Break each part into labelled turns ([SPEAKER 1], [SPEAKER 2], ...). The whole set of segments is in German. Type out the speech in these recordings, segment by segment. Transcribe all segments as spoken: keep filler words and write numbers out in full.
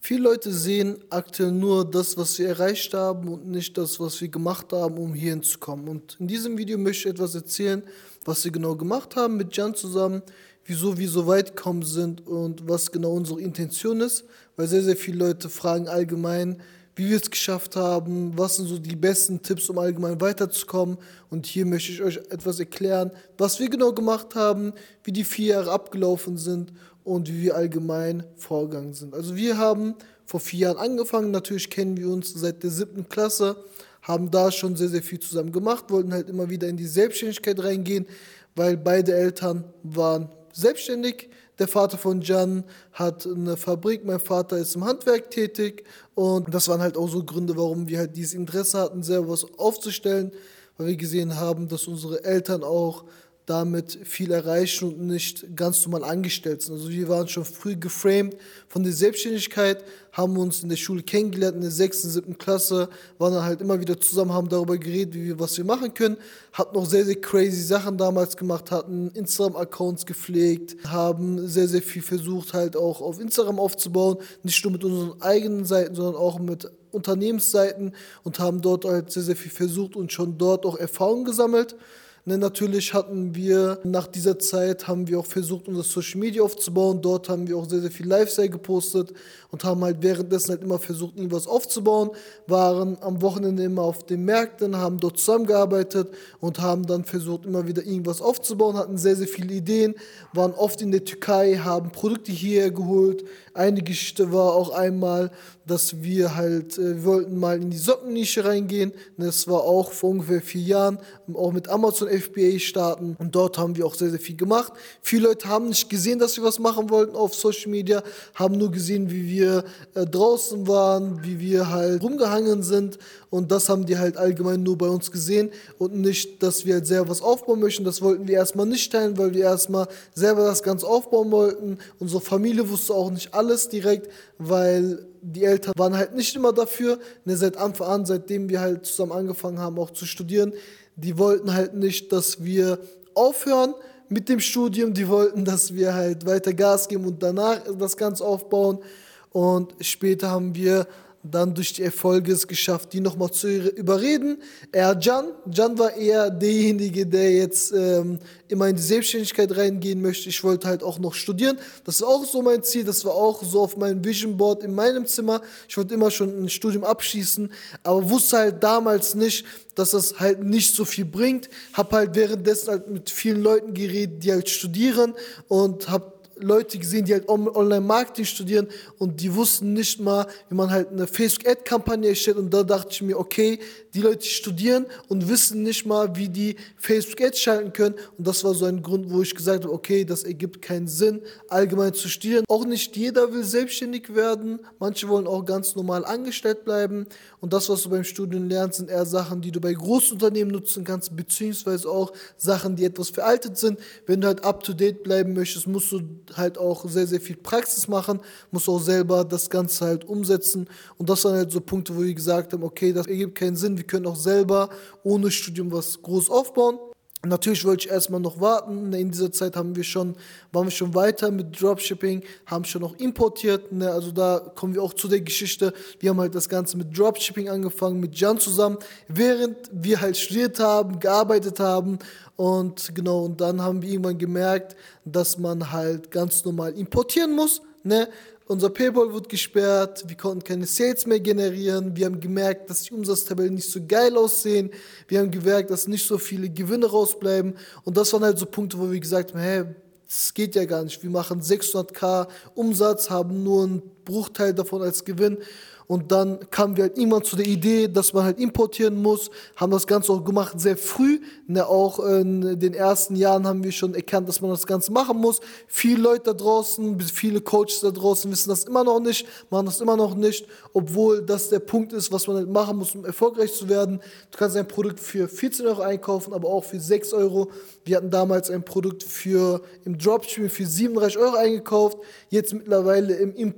[SPEAKER 1] Viele Leute sehen aktuell nur das, was wir erreicht haben und nicht das, was wir gemacht haben, um hierhin zu kommen. Und in diesem Video möchte ich etwas erzählen, was wir genau gemacht haben mit Can zusammen, wieso wir so weit gekommen sind und was genau unsere Intention ist. Weil sehr, sehr viele Leute fragen allgemein, wie wir es geschafft haben, was sind so die besten Tipps, um allgemein weiterzukommen. Und hier möchte ich euch etwas erklären, was wir genau gemacht haben, wie die vier Jahre abgelaufen sind und wie wir allgemein vorgegangen sind. Also wir haben vor vier Jahren angefangen, natürlich kennen wir uns seit der siebten Klasse, haben da schon sehr, sehr viel zusammen gemacht, wollten halt immer wieder in die Selbstständigkeit reingehen, weil beide Eltern waren selbstständig. Der Vater von Can hat eine Fabrik, mein Vater ist im Handwerk tätig und das waren halt auch so Gründe, warum wir halt dieses Interesse hatten, selber was aufzustellen, weil wir gesehen haben, dass unsere Eltern auch damit viel erreichen und nicht ganz normal angestellt sind. Also wir waren schon früh geframed von der Selbstständigkeit, haben uns in der Schule kennengelernt, in der sechsten, siebten Klasse, waren dann halt immer wieder zusammen, haben darüber geredet, wie wir, was wir machen können, hatten noch sehr, sehr crazy Sachen damals gemacht, hatten Instagram-Accounts gepflegt, haben sehr, sehr viel versucht, halt auch auf Instagram aufzubauen, nicht nur mit unseren eigenen Seiten, sondern auch mit Unternehmensseiten und haben dort halt sehr, sehr viel versucht und schon dort auch Erfahrungen gesammelt. Ne, natürlich hatten wir nach dieser Zeit, haben wir auch versucht, unser Social Media aufzubauen. Dort haben wir auch sehr, sehr viel Lifestyle gepostet und haben halt währenddessen halt immer versucht, irgendwas aufzubauen. Waren am Wochenende immer auf den Märkten, haben dort zusammengearbeitet und haben dann versucht, immer wieder irgendwas aufzubauen. Hatten sehr, sehr viele Ideen, waren oft in der Türkei, haben Produkte hierher geholt. Eine Geschichte war auch einmal, dass wir halt, äh, wir wollten mal in die Sockennische reingehen. Das war auch vor ungefähr vier Jahren, auch mit Amazon F B A starten. Und dort haben wir auch sehr, sehr viel gemacht. Viele Leute haben nicht gesehen, dass wir was machen wollten auf Social Media, haben nur gesehen, wie wir äh, draußen waren, wie wir halt rumgehangen sind. Und das haben die halt allgemein nur bei uns gesehen und nicht, dass wir halt selber was aufbauen möchten. Das wollten wir erstmal nicht teilen, weil wir erstmal selber das Ganze aufbauen wollten. Unsere Familie wusste auch nicht alles direkt, weil die Eltern waren halt nicht immer dafür. Ne, seit Anfang an, seitdem wir halt zusammen angefangen haben, auch zu studieren, die wollten halt nicht, dass wir aufhören mit dem Studium. Die wollten, dass wir halt weiter Gas geben und danach das Ganze aufbauen. Und später haben wir dann durch die Erfolge es geschafft, die nochmal zu überreden. Er, Can, Can war eher derjenige, der jetzt ähm, immer in die Selbstständigkeit reingehen möchte. Ich wollte halt auch noch studieren. Das war auch so mein Ziel, das war auch so auf meinem Vision Board in meinem Zimmer. Ich wollte immer schon ein Studium abschließen, aber wusste halt damals nicht, dass das halt nicht so viel bringt. Hab halt währenddessen halt mit vielen Leuten geredet, die halt studieren und hab Leute gesehen, die halt Online-Marketing studieren und die wussten nicht mal, wie man halt eine Facebook-Ad-Kampagne erstellt und da dachte ich mir, okay, die Leute studieren und wissen nicht mal, wie die Facebook-Ads schalten können und das war so ein Grund, wo ich gesagt habe, okay, das ergibt keinen Sinn, allgemein zu studieren. Auch nicht jeder will selbstständig werden, manche wollen auch ganz normal angestellt bleiben und das, was du beim Studium lernst, sind eher Sachen, die du bei Großunternehmen nutzen kannst, beziehungsweise auch Sachen, die etwas veraltet sind. Wenn du halt up-to-date bleiben möchtest, musst du halt auch sehr, sehr viel Praxis machen, musst auch selber das Ganze halt umsetzen und das waren halt so Punkte, wo wir gesagt haben, okay, das ergibt keinen Sinn, wir können auch selber ohne Studium was groß aufbauen. Natürlich wollte ich erstmal noch warten. In dieser Zeit haben wir schon, waren wir schon weiter mit Dropshipping, haben schon noch importiert. Ne? Also da kommen wir auch zu der Geschichte. Wir haben halt das Ganze mit Dropshipping angefangen, mit Can zusammen, während wir halt studiert haben, gearbeitet haben. Und genau, und dann haben wir irgendwann gemerkt, dass man halt ganz normal importieren muss. Ne? Unser PayPal wird gesperrt, wir konnten keine Sales mehr generieren, wir haben gemerkt, dass die Umsatztabellen nicht so geil aussehen, wir haben gemerkt, dass nicht so viele Gewinne rausbleiben und das waren halt so Punkte, wo wir gesagt haben, hä, das geht ja gar nicht, wir machen sechshunderttausend Umsatz, haben nur einen Bruchteil davon als Gewinn. Und dann kamen wir halt irgendwann zu der Idee, dass man halt importieren muss, haben das Ganze auch gemacht sehr früh. Ne, auch in den ersten Jahren haben wir schon erkannt, dass man das Ganze machen muss. Viele Leute da draußen, viele Coaches da draußen wissen das immer noch nicht, machen das immer noch nicht, obwohl das der Punkt ist, was man halt machen muss, um erfolgreich zu werden. Du kannst ein Produkt für vierzehn Euro einkaufen, aber auch für sechs Euro. Wir hatten damals ein Produkt für im Dropshipping für siebenunddreißig Euro eingekauft, jetzt mittlerweile im Import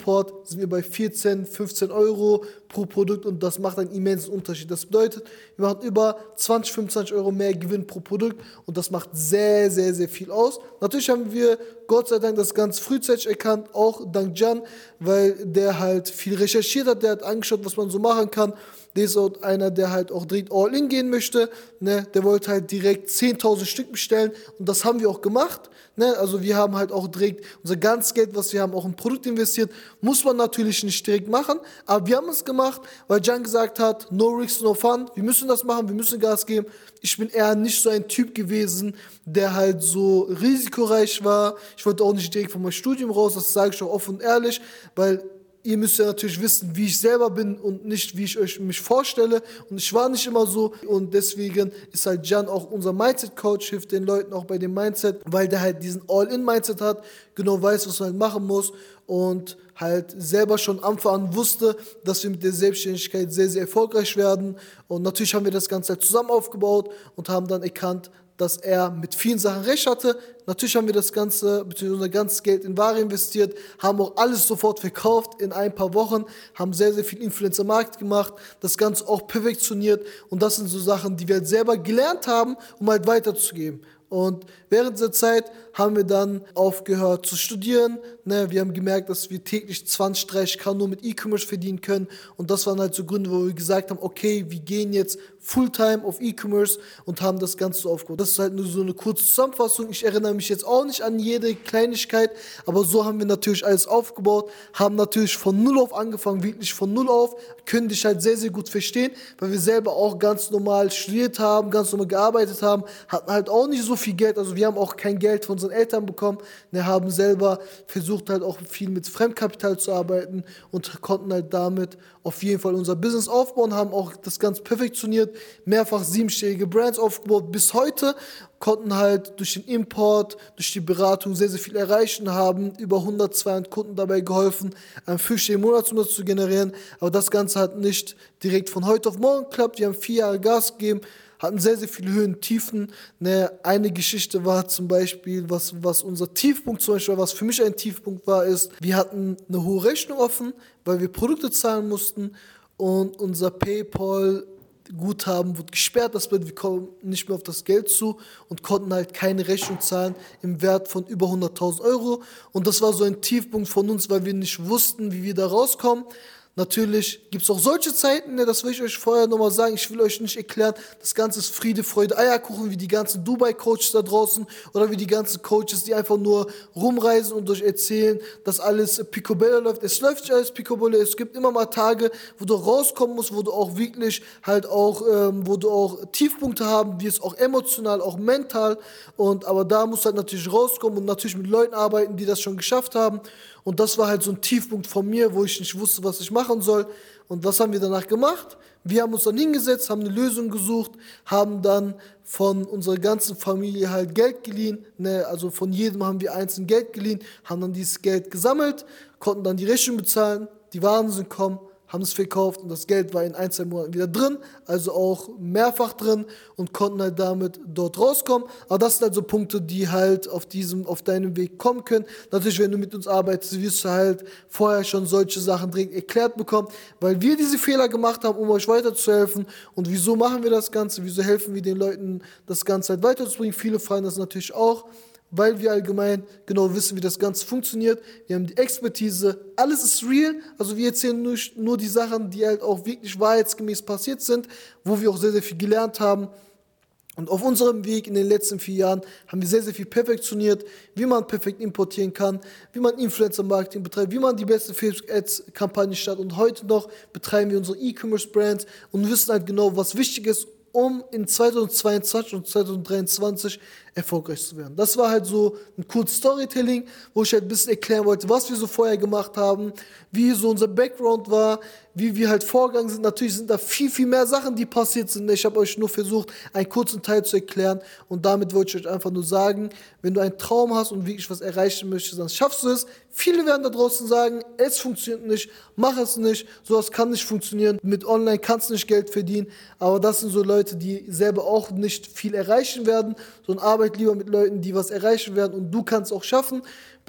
[SPEAKER 1] sind wir bei vierzehn, fünfzehn Euro pro Produkt und das macht einen immensen Unterschied. Das bedeutet, wir machen über zwanzig, fünfundzwanzig Euro mehr Gewinn pro Produkt und das macht sehr, sehr, sehr viel aus. Natürlich haben wir Gott sei Dank das ganz frühzeitig erkannt, auch dank Can, weil der halt viel recherchiert hat, der hat angeschaut, was man so machen kann. Der ist auch einer, der halt auch direkt all in gehen möchte, ne? Der wollte halt direkt zehntausend Stück bestellen und das haben wir auch gemacht, ne? Also wir haben halt auch direkt unser ganzes Geld, was wir haben, auch in Produkt investiert. Muss man natürlich nicht direkt machen, aber wir haben es gemacht, weil Can gesagt hat, no risk, no fun, wir müssen das machen, wir müssen Gas geben. Ich bin eher nicht so ein Typ gewesen, der halt so risikoreich war. Ich wollte auch nicht direkt von meinem Studium raus, das sage ich auch offen und ehrlich, weil ihr müsst ja natürlich wissen, wie ich selber bin und nicht, wie ich euch mich vorstelle. Und ich war nicht immer so. Und deswegen ist halt Can auch unser Mindset-Coach, hilft den Leuten auch bei dem Mindset, weil der halt diesen All-In-Mindset hat, genau weiß, was man halt machen muss und halt selber schon am Anfang an wusste, dass wir mit der Selbstständigkeit sehr, sehr erfolgreich werden. Und natürlich haben wir das Ganze halt zusammen aufgebaut und haben dann erkannt, dass er mit vielen Sachen recht hatte. Natürlich haben wir das Ganze, beziehungsweise unser ganzes Geld in Ware investiert, haben auch alles sofort verkauft in ein paar Wochen, haben sehr, sehr viel Influencer-Markt gemacht, das Ganze auch perfektioniert und das sind so Sachen, die wir halt selber gelernt haben, um halt weiterzugeben. Und während dieser Zeit haben wir dann aufgehört zu studieren. Ne? Wir haben gemerkt, dass wir täglich zwanzig, dreißig K nur mit E-Commerce verdienen können. Und das waren halt so Gründe, wo wir gesagt haben, okay, wir gehen jetzt Fulltime auf E-Commerce und haben das Ganze so aufgebaut. Das ist halt nur so eine kurze Zusammenfassung. Ich erinnere mich jetzt auch nicht an jede Kleinigkeit, aber so haben wir natürlich alles aufgebaut, haben natürlich von Null auf angefangen, wirklich von Null auf, können dich halt sehr, sehr gut verstehen, weil wir selber auch ganz normal studiert haben, ganz normal gearbeitet haben, hatten halt auch nicht so viel Geld, also wir haben auch kein Geld von unseren Eltern bekommen, wir haben selber versucht halt auch viel mit Fremdkapital zu arbeiten und konnten halt damit auf jeden Fall unser Business aufbauen, haben auch das Ganze perfektioniert, mehrfach siebenstellige Brands aufgebaut bis heute, konnten halt durch den Import, durch die Beratung sehr, sehr viel erreichen, haben über hundert, zweihundert Kunden dabei geholfen, einen fünfstelligen Monatsumsatz zu generieren, aber das Ganze hat nicht direkt von heute auf morgen geklappt, wir haben vier Jahre Gas gegeben, hatten sehr, sehr viele Höhen und Tiefen. Ne, eine Geschichte war zum Beispiel, was, was unser Tiefpunkt zum Beispiel, was für mich ein Tiefpunkt war, ist, wir hatten eine hohe Rechnung offen, weil wir Produkte zahlen mussten und unser PayPal Guthaben wurde gesperrt, das bedeutet, wir kommen nicht mehr auf das Geld zu und konnten halt keine Rechnung zahlen im Wert von über hunderttausend Euro. Und das war so ein Tiefpunkt von uns, weil wir nicht wussten, wie wir da rauskommen. Natürlich gibt es auch solche Zeiten, ne, das will ich euch vorher nochmal sagen, ich will euch nicht erklären, das Ganze ist Friede, Freude, Eierkuchen, wie die ganzen Dubai-Coaches da draußen oder wie die ganzen Coaches, die einfach nur rumreisen und euch erzählen, dass alles picobello läuft. Es läuft nicht alles picobello, es gibt immer mal Tage, wo du rauskommen musst, wo du auch wirklich halt auch, ähm, wo du auch Tiefpunkte haben wirst, auch emotional, auch mental. Und aber da musst du halt natürlich rauskommen und natürlich mit Leuten arbeiten, die das schon geschafft haben. Und das war halt so ein Tiefpunkt von mir, wo ich nicht wusste, was ich machen soll. Und was haben wir danach gemacht? Wir haben uns dann hingesetzt, haben eine Lösung gesucht, haben dann von unserer ganzen Familie halt Geld geliehen. Ne? Also von jedem haben wir einzeln Geld geliehen, haben dann dieses Geld gesammelt, konnten dann die Rechnung bezahlen, die Waren sind gekommen, haben es verkauft und das Geld war in ein, zwei Monaten wieder drin, also auch mehrfach drin und konnten halt damit dort rauskommen. Aber das sind halt so Punkte, die halt auf diesem, auf deinem Weg kommen können. Natürlich, wenn du mit uns arbeitest, wirst du halt vorher schon solche Sachen direkt erklärt bekommen, weil wir diese Fehler gemacht haben, um euch weiterzuhelfen. Und wieso machen wir das Ganze? Wieso helfen wir den Leuten, das Ganze halt weiterzubringen? Viele fragen das natürlich auch, weil wir allgemein genau wissen, wie das Ganze funktioniert. Wir haben die Expertise, alles ist real, also wir erzählen nur, nur die Sachen, die halt auch wirklich wahrheitsgemäß passiert sind, wo wir auch sehr, sehr viel gelernt haben. Und auf unserem Weg in den letzten vier Jahren haben wir sehr, sehr viel perfektioniert, wie man perfekt importieren kann, wie man Influencer-Marketing betreibt, wie man die beste Facebook-Ads-Kampagne startet. Und heute noch betreiben wir unsere E-Commerce-Brands und wissen halt genau, was wichtig ist, um in zweitausendzweiundzwanzig und zweitausenddreiundzwanzig erfolgreich zu werden. Das war halt so ein kurzes Storytelling, wo ich halt ein bisschen erklären wollte, was wir so vorher gemacht haben, wie so unser Background war, wie wir halt vorgegangen sind. Natürlich sind da viel, viel mehr Sachen, die passiert sind. Ich habe euch nur versucht, einen kurzen Teil zu erklären und damit wollte ich euch einfach nur sagen, wenn du einen Traum hast und wirklich was erreichen möchtest, dann schaffst du es. Viele werden da draußen sagen, es funktioniert nicht, mach es nicht, sowas kann nicht funktionieren, mit Online kannst du nicht Geld verdienen, aber das sind so Leute, die selber auch nicht viel erreichen werden, sondern arbeit lieber mit Leuten, die was erreichen werden und du kannst auch schaffen.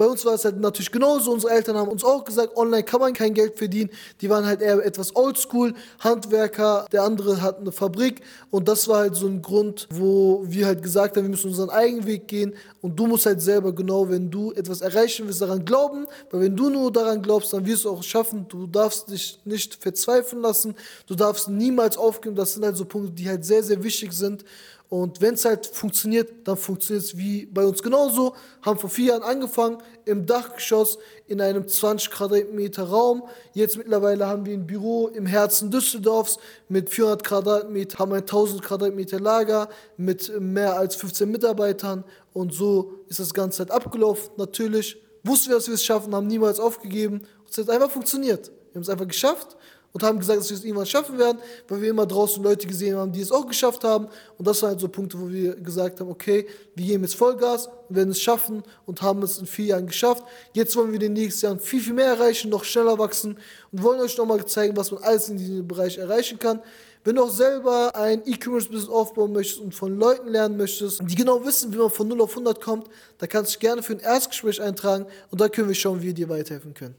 [SPEAKER 1] Bei uns war es halt natürlich genauso. Unsere Eltern haben uns auch gesagt, online kann man kein Geld verdienen. Die waren halt eher etwas oldschool, Handwerker, der andere hat eine Fabrik. Und das war halt so ein Grund, wo wir halt gesagt haben, wir müssen unseren eigenen Weg gehen. Und du musst halt selber genau, wenn du etwas erreichen willst, daran glauben. Weil wenn du nur daran glaubst, dann wirst du auch schaffen. Du darfst dich nicht verzweifeln lassen. Du darfst niemals aufgeben. Das sind halt so Punkte, die halt sehr, sehr wichtig sind. Und wenn es halt funktioniert, dann funktioniert es wie bei uns genauso. Haben vor vier Jahren angefangen, im Dachgeschoss, in einem zwanzig Quadratmeter Raum. Jetzt mittlerweile haben wir ein Büro im Herzen Düsseldorfs mit vierhundert Quadratmeter, haben ein tausend Quadratmeter Lager mit mehr als fünfzehn Mitarbeitern. Und so ist das Ganze halt abgelaufen. Natürlich wussten wir, dass wir es schaffen, haben niemals aufgegeben. Und es hat einfach funktioniert. Wir haben es einfach geschafft. Und haben gesagt, dass wir es irgendwann schaffen werden, weil wir immer draußen Leute gesehen haben, die es auch geschafft haben. Und das waren halt so Punkte, wo wir gesagt haben, okay, wir geben jetzt Vollgas und werden es schaffen und haben es in vier Jahren geschafft. Jetzt wollen wir in den nächsten Jahren viel, viel mehr erreichen, noch schneller wachsen und wollen euch nochmal zeigen, was man alles in diesem Bereich erreichen kann. Wenn du auch selber ein E-Commerce-Business aufbauen möchtest und von Leuten lernen möchtest, die genau wissen, wie man von null auf hundert kommt, dann kannst du dich gerne für ein Erstgespräch eintragen und da können wir schauen, wie wir dir weiterhelfen können.